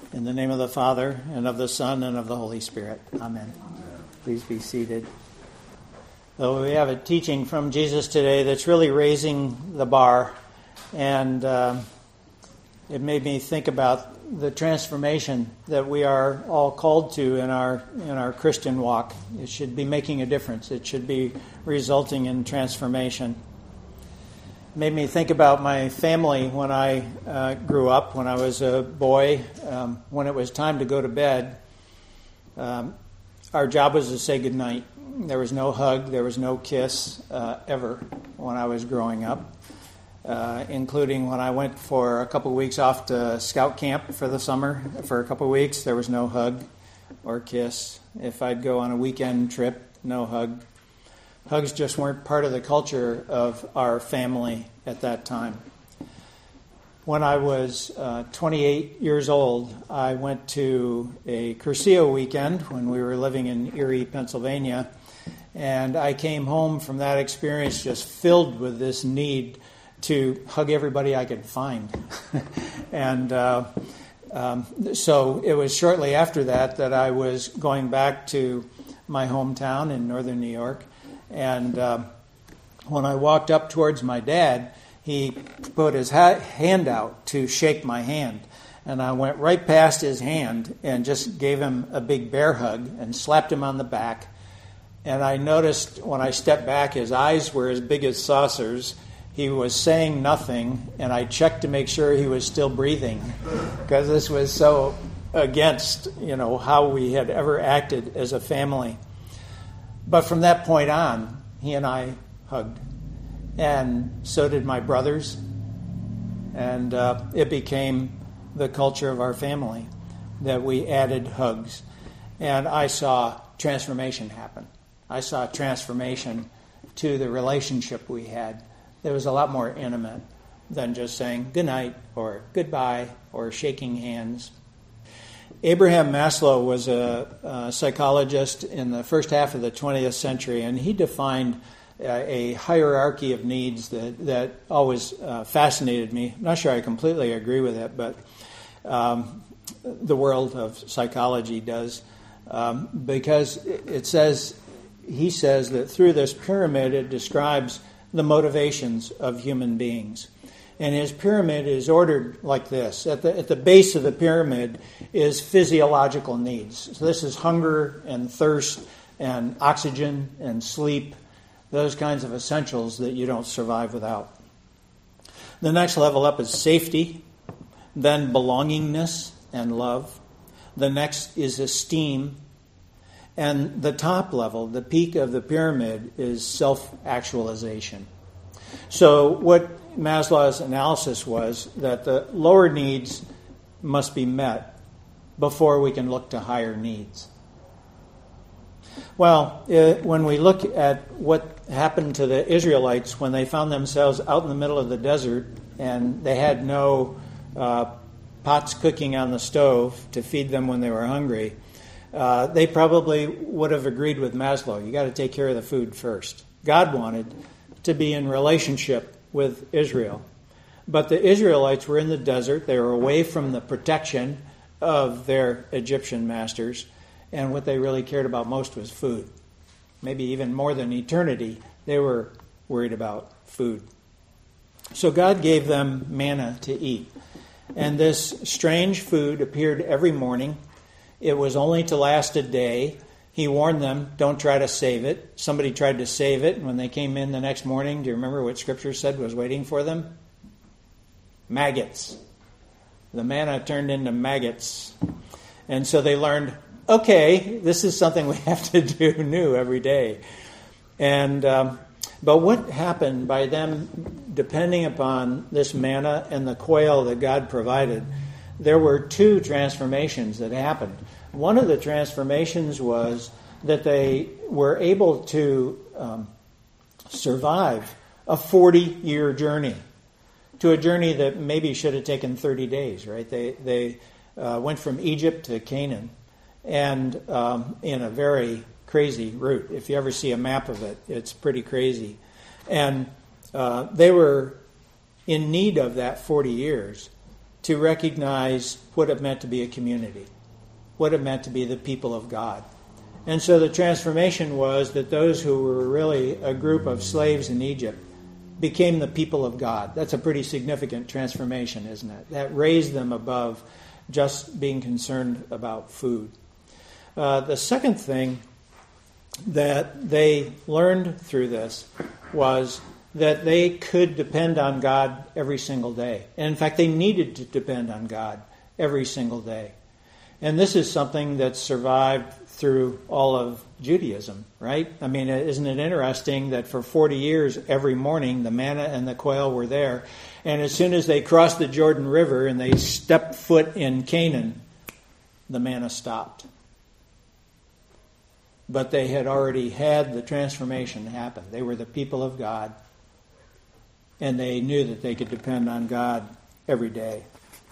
In the name of the Father, and of the Son, and of the Holy Spirit. Amen. Please be seated. So we have a teaching from Jesus today that's really raising the bar, and it made me think about the transformation that we are all called to in our Christian walk. It should be making a difference. It should be resulting in transformation. It made me think about my family when I grew up, when I was a boy. When it was time to go to bed, our job was to say goodnight. There was no hug, there was no kiss ever when I was growing up, including when I went for a couple of weeks off to scout camp for the summer. For a couple of weeks, there was no hug or kiss. If I'd go on a weekend trip, no hug. Hugs just weren't part of the culture of our family at that time. When I was 28 years old, I went to a Cursillo weekend when we were living in Erie, Pennsylvania, and I came home from that experience just filled with this need to hug everybody I could find. And so it was shortly after that I was going back to my hometown in northern New York. And when I walked up towards my dad, he put his hand out to shake my hand. And I went right past his hand and just gave him a big bear hug and slapped him on the back. And I noticed when I stepped back, his eyes were as big as saucers. He was saying nothing, and I checked to make sure he was still breathing, because this was so against, how we had ever acted as a family. But from that point on, he and I hugged. And so did my brothers. And it became the culture of our family that we added hugs. And I saw transformation happen. I saw transformation to the relationship we had. It was a lot more intimate than just saying goodnight or goodbye or shaking hands. Abraham Maslow was a psychologist in the first half of the 20th century, and he defined a hierarchy of needs that always fascinated me. I'm not sure I completely agree with it, but the world of psychology does, because he says that through this pyramid it describes the motivations of human beings. And his pyramid is ordered like this. At the base of the pyramid is physiological needs. So this is hunger and thirst and oxygen and sleep, those kinds of essentials that you don't survive without. The next level up is safety, then belongingness and love. The next is esteem. And the top level, the peak of the pyramid, is self-actualization. So what Maslow's analysis was that the lower needs must be met before we can look to higher needs. Well, when we look at what happened to the Israelites when they found themselves out in the middle of the desert and they had no pots cooking on the stove to feed them when they were hungry, they probably would have agreed with Maslow. You got to take care of the food first. God wanted to be in relationship with Israel. But the Israelites were in the desert. They were away from the protection of their Egyptian masters. And what they really cared about most was food. Maybe even more than eternity, they were worried about food. So God gave them manna to eat. And this strange food appeared every morning. It was only to last a day. He warned them, don't try to save it. Somebody tried to save it, and when they came in the next morning, do you remember what Scripture said was waiting for them? Maggots. The manna turned into maggots. And so they learned, okay, this is something we have to do new every day. And but what happened by them depending upon this manna and the quail that God provided? There were two transformations that happened. One of the transformations was that they were able to survive a 40-year journey, to a journey that maybe should have taken 30 days, right? They went from Egypt to Canaan, and in a very crazy route. If you ever see a map of it, it's pretty crazy. And they were in need of that 40 years. to recognize what it meant to be a community, what it meant to be the people of God. And so the transformation was that those who were really a group of slaves in Egypt became the people of God. That's a pretty significant transformation, isn't it? That raised them above just being concerned about food. The second thing that they learned through this was that they could depend on God every single day. And in fact, they needed to depend on God every single day. And this is something that survived through all of Judaism, right? I mean, isn't it interesting that for 40 years, every morning, the manna and the quail were there. And as soon as they crossed the Jordan River and they stepped foot in Canaan, the manna stopped. But they had already had the transformation happen. They were the people of God, and they knew that they could depend on God every day.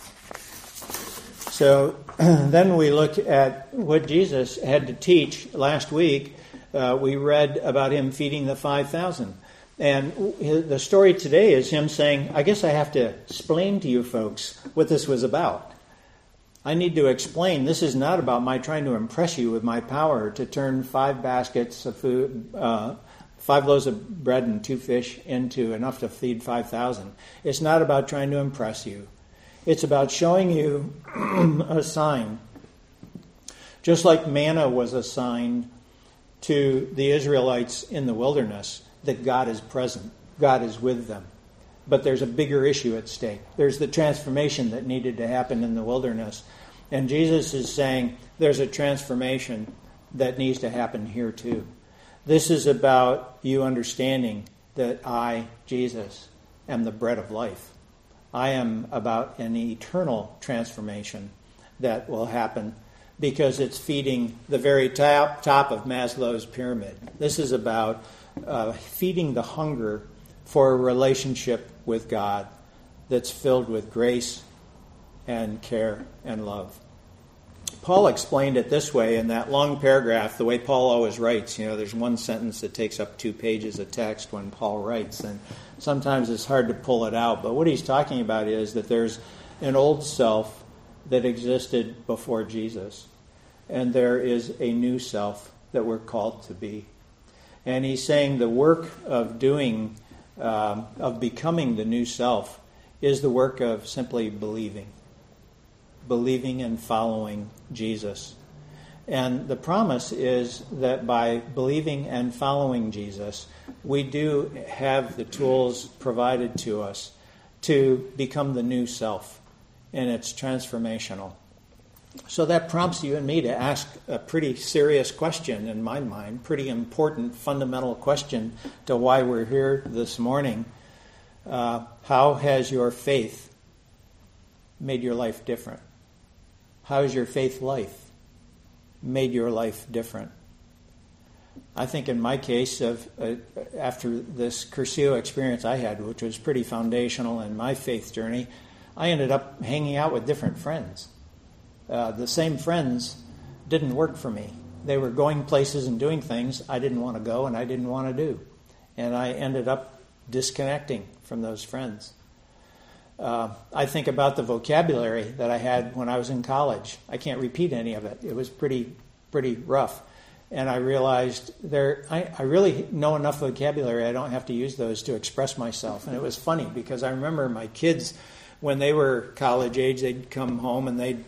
So then we look at what Jesus had to teach. Last week, we read about him feeding the 5,000. And the story today is him saying, I guess I have to explain to you folks what this was about. I need to explain, this is not about my trying to impress you with my power to turn 5 baskets of food, 5 loaves of bread and 2 fish into enough to feed 5,000. It's not about trying to impress you. It's about showing you a sign. Just like manna was a sign to the Israelites in the wilderness, that God is present, God is with them. But there's a bigger issue at stake. There's the transformation that needed to happen in the wilderness. And Jesus is saying there's a transformation that needs to happen here too. This is about you understanding that I, Jesus, am the bread of life. I am about an eternal transformation that will happen because it's feeding the very top of Maslow's pyramid. This is about feeding the hunger for a relationship with God that's filled with grace and care and love. Paul explained it this way in that long paragraph, the way Paul always writes. You know, there's one sentence that takes up 2 pages of text when Paul writes, and sometimes it's hard to pull it out. But what he's talking about is that there's an old self that existed before Jesus, and there is a new self that we're called to be. And he's saying the work of becoming the new self is the work of simply believing and following Jesus. And the promise is that by believing and following Jesus, we do have the tools provided to us to become the new self, and it's transformational. So that prompts you and me to ask a pretty serious question in my mind, pretty important, fundamental question to why we're here this morning. How has your faith made your life different? How has your faith life made your life different? I think in my case, after this Cursillo experience I had, which was pretty foundational in my faith journey, I ended up hanging out with different friends. The same friends didn't work for me. They were going places and doing things I didn't want to go and I didn't want to do. And I ended up disconnecting from those friends. I think about the vocabulary that I had when I was in college. I can't repeat any of it. It was pretty rough. And I realized I really know enough vocabulary, I don't have to use those to express myself. And it was funny because I remember my kids, when they were college age, they'd come home and they'd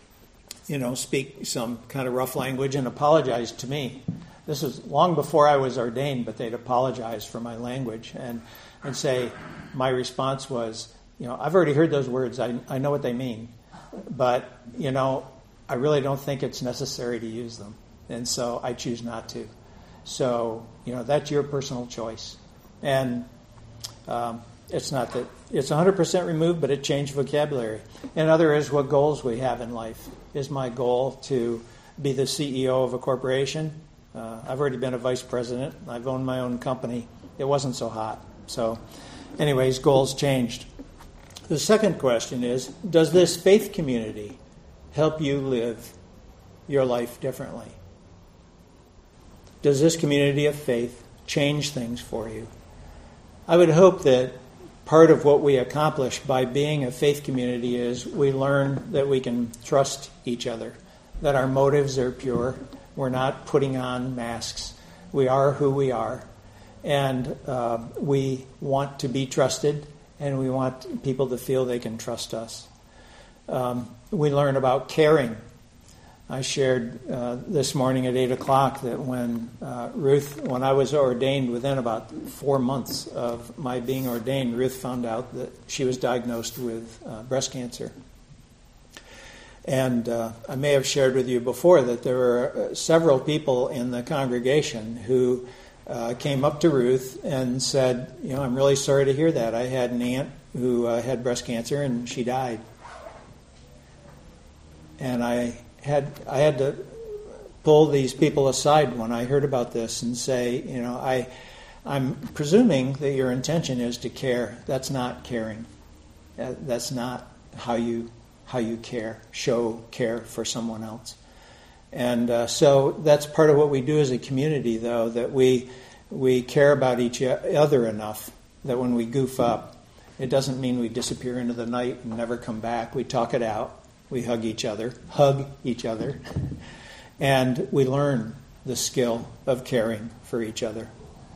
speak some kind of rough language and apologize to me. This was long before I was ordained, but they'd apologize for my language and say, my response was, I've already heard those words. I know what they mean. But, I really don't think it's necessary to use them. And so I choose not to. So, that's your personal choice. And it's not that it's 100% removed, but it changed vocabulary. Another is what goals we have in life. Is my goal to be the CEO of a corporation? I've already been a vice president. I've owned my own company. It wasn't so hot. So anyways, goals changed. The second question is, does this faith community help you live your life differently? Does this community of faith change things for you? I would hope that part of what we accomplish by being a faith community is we learn that we can trust each other, that our motives are pure. We're not putting on masks. We are who we are. And we want to be trusted, and we want people to feel they can trust us. We learn about caring. I shared this morning at 8 o'clock that when I was ordained, within about 4 months of my being ordained, Ruth found out that she was diagnosed with breast cancer. And I may have shared with you before that there were several people in the congregation who came up to Ruth and said, I'm really sorry to hear that. I had an aunt who had breast cancer and she died. And I had to pull these people aside when I heard about this and say, I'm presuming that your intention is to care. That's not caring. That's not how you care, show care for someone else. And so that's part of what we do as a community, though, that we care about each other enough that when we goof up, it doesn't mean we disappear into the night and never come back. We talk it out. We hug each other, and we learn the skill of caring for each other.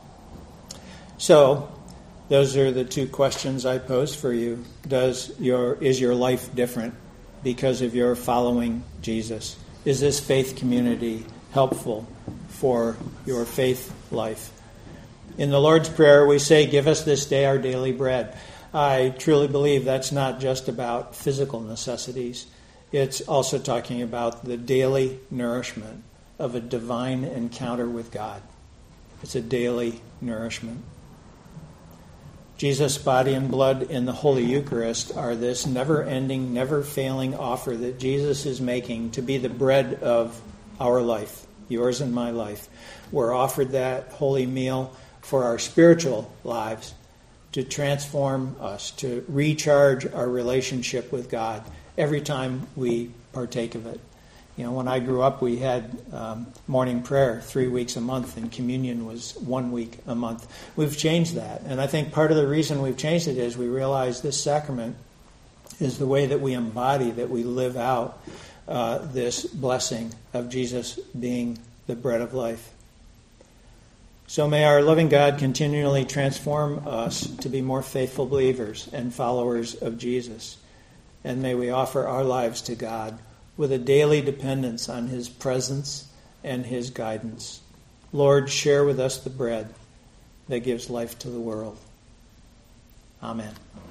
So, those are the two questions I pose for you. Is your life different because of your following Jesus? Is this faith community helpful for your faith life? In the Lord's Prayer, we say, "Give us this day our daily bread." I truly believe that's not just about physical necessities. It's also talking about the daily nourishment of a divine encounter with God. It's a daily nourishment. Jesus' body and blood in the Holy Eucharist are this never-ending, never-failing offer that Jesus is making to be the bread of our life, yours and my life. We're offered that holy meal for our spiritual lives, to transform us, to recharge our relationship with God every time we partake of it. When I grew up, we had morning prayer 3 weeks a month, and communion was 1 week a month. We've changed that, and I think part of the reason we've changed it is we realize this sacrament is the way that we embody, that we live out this blessing of Jesus being the bread of life. So may our loving God continually transform us to be more faithful believers and followers of Jesus. And may we offer our lives to God with a daily dependence on His presence and His guidance. Lord, share with us the bread that gives life to the world. Amen.